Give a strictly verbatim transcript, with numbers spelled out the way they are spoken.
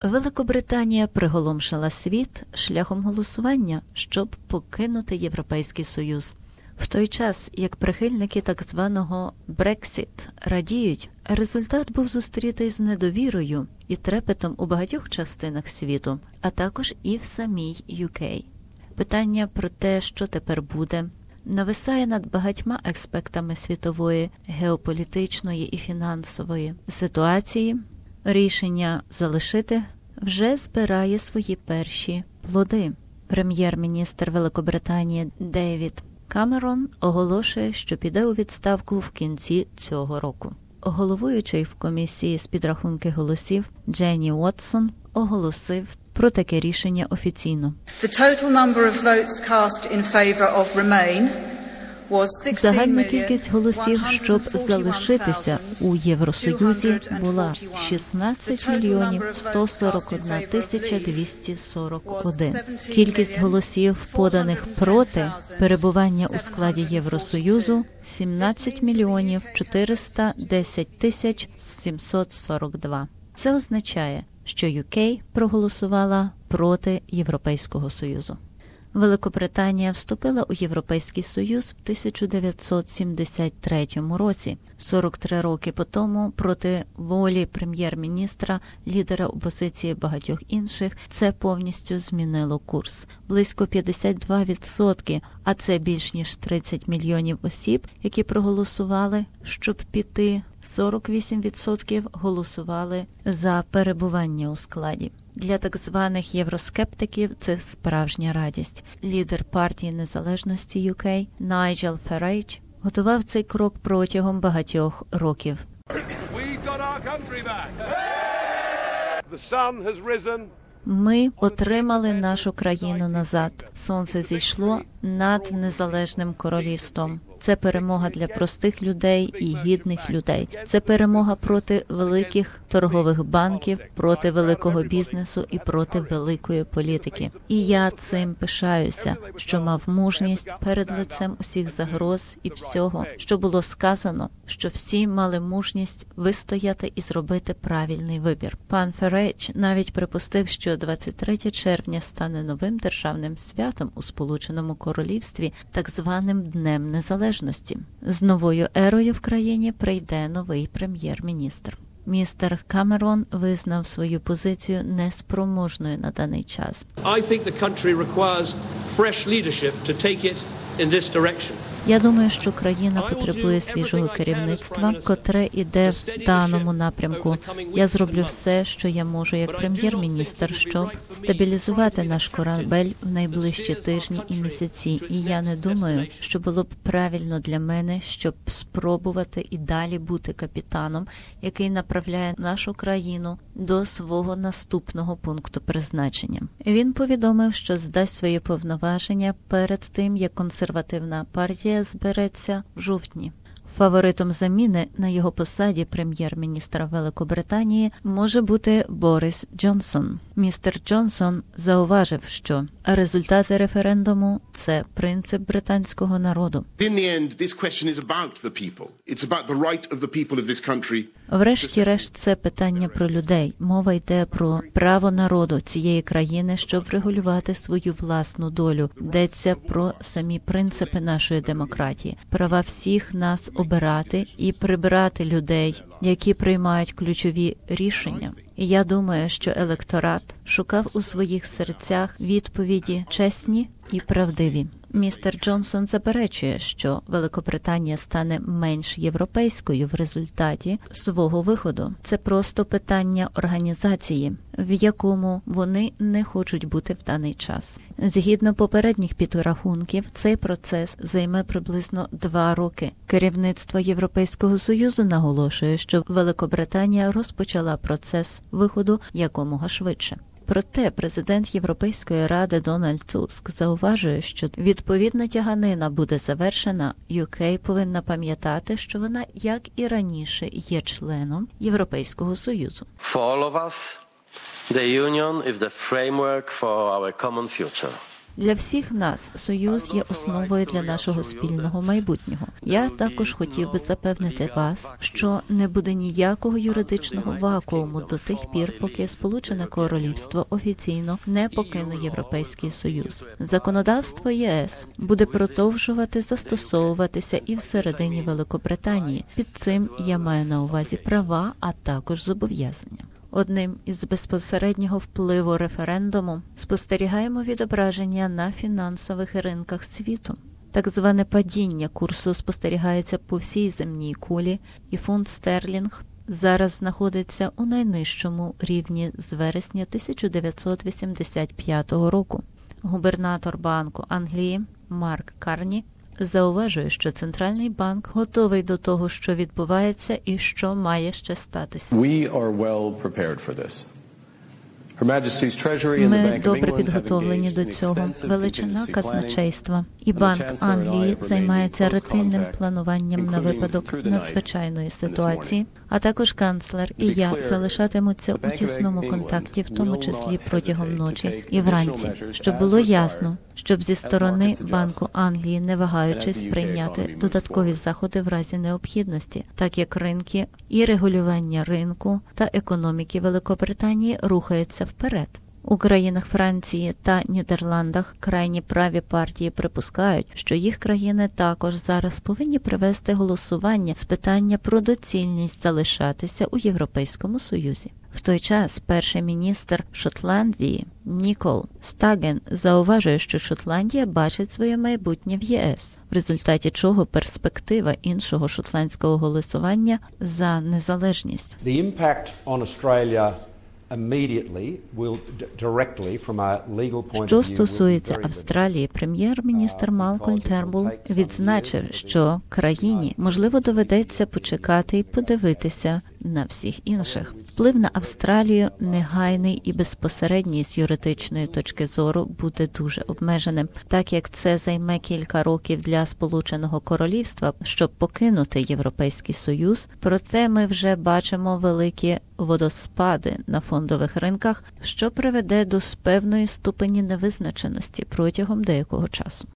Великобританія приголомшила світ шляхом голосування, щоб покинути Європейський Союз. В той час, як прихильники так званого Брексіт радіють, результат був зустрітий з недовірою і трепетом у багатьох частинах світу, а також і в самій ю кей. Питання про те, що тепер буде, нависає над багатьма аспектами світової, геополітичної і фінансової ситуації. Рішення залишити вже збирає свої перші плоди. Прем'єр-міністр Великобританії Девід Камерон оголошує, що піде у відставку в кінці цього року. Головуючий в комісії з підрахунки голосів Дженні Уотсон оголосив про таке рішення офіційно. Загальна кількість голосів, щоб залишитися у Євросоюзі, була шістнадцять мільйонів сто сорок одна тисяча двісті сорок один. Кількість голосів, поданих проти перебування у складі Євросоюзу – сімнадцять мільйонів чотириста десять тисяч сімсот сорок два. Це означає, що ю кей проголосувала проти Європейського Союзу. Великобританія вступила у Європейський Союз в тисяча дев'ятсот сімдесят третьому році, сорок три роки по тому, проти волі прем'єр-міністра, лідера опозиції багатьох інших, це повністю змінило курс. Близько п'ятдесят два відсотки, а це більш ніж тридцять мільйонів осіб, які проголосували, щоб піти, сорок вісім відсотків голосували за перебування у складі. Для так званих євроскептиків це справжня радість. Лідер партії незалежності ю кей Найджел Фарейдж готував цей крок протягом багатьох років. Ми отримали нашу країну назад. Сонце зійшло над незалежним королівством. Це перемога для простих людей і гідних людей. Це перемога проти великих торгових банків, проти великого бізнесу і проти великої політики. І я цим пишаюся, що мав мужність перед лицем усіх загроз і всього, що було сказано, що всі мали мужність вистояти і зробити правильний вибір. Пан Фарейдж навіть припустив, що двадцять третє червня стане новим державним святом у Сполученому Королівстві, так званим Днем Незалежності. З новою ерою в країні прийде новий прем'єр-міністр. Містер Камерон визнав свою позицію неспроможною на даний час. I think the country requires fresh leadership to take it in this direction. Я думаю, що країна потребує свіжого керівництва, котре іде в даному напрямку. Я зроблю все, що я можу як прем'єр-міністр, щоб стабілізувати наш корабель в найближчі тижні і місяці. І я не думаю, що було б правильно для мене, щоб спробувати і далі бути капітаном, який направляє нашу країну до свого наступного пункту призначення. Він повідомив, що здасть свої повноваження перед тим, як консервативна партія збереться в жовтні. Фаворитом заміни на його посаді прем'єр-міністра Великобританії може бути Борис Джонсон. Містер Джонсон зауважив, що результати референдуму – це принцип британського народу. Врешті-решт, це питання про людей. Мова йде про право народу цієї країни, щоб регулювати свою власну долю. Йдеться про самі принципи нашої демократії. Права всіх нас обирати і прибирати людей, які приймають ключові рішення. І я думаю, що електорат шукав у своїх серцях відповіді чесні і правдиві. Містер Джонсон заперечує, що Великобританія стане менш європейською в результаті свого виходу. Це просто питання організації, в якому вони не хочуть бути в даний час. Згідно попередніх підрахунків, цей процес займе приблизно два роки. Керівництво Європейського Союзу наголошує, що Великобританія розпочала процес виходу якомога швидше. Проте президент Європейської ради Дональд Туск зауважує, що відповідна тяганина буде завершена. ю кей повинна пам'ятати, що вона, як і раніше, є членом Європейського Союзу. For all of us, the Union is the framework for our common future. Для всіх нас Союз є основою для нашого спільного майбутнього. Я також хотів би запевнити вас, що не буде ніякого юридичного вакууму до тих пір, поки Сполучене Королівство офіційно не покине Європейський Союз. Законодавство ЄС буде продовжувати застосовуватися і всередині Великобританії. Під цим я маю на увазі права, а також зобов'язання. Одним із безпосереднього впливу референдуму спостерігаємо відображення на фінансових ринках світу. Так зване падіння курсу спостерігається по всій земній кулі, і фунт стерлінг зараз знаходиться у найнижчому рівні з вересня тисяча дев'ятсот вісімдесят п'ятого року. Губернатор Банку Англії Марк Карні зауважує, що Центральний банк готовий до того, що відбувається і що має ще статися. We are well prepared for this. Ми добре підготовлені до цього. Величина казначейства і Банк Англії займається ретельним плануванням на випадок надзвичайної ситуації, а також канцлер і я залишатимуться у тісному контакті, в тому числі протягом ночі і вранці, щоб було ясно, щоб зі сторони Банку Англії, не вагаючись, прийняти додаткові заходи в разі необхідності, так як ринки і регулювання ринку та економіки Великобританії рухаються вперед. У країнах Франції та Нідерландах крайні праві партії припускають, що їх країни також зараз повинні привести голосування з питання про доцільність залишатися у Європейському Союзі. В той час перший міністр Шотландії Нікол Стаген зауважує, що Шотландія бачить своє майбутнє в ЄС, в результаті чого перспектива іншого шотландського голосування за незалежність. The impact on Australia Що стосується Австралії, прем'єр-міністр Малкольм Тернбул відзначив, що країні, можливо, доведеться почекати і подивитися на всіх інших. Вплив на Австралію негайний і безпосередній з юридичної точки зору буде дуже обмеженим, так як це займе кілька років для Сполученого Королівства, щоб покинути Європейський Союз. Проте ми вже бачимо великі водоспади на фондових ринках, що приведе до певної ступені невизначеності протягом деякого часу.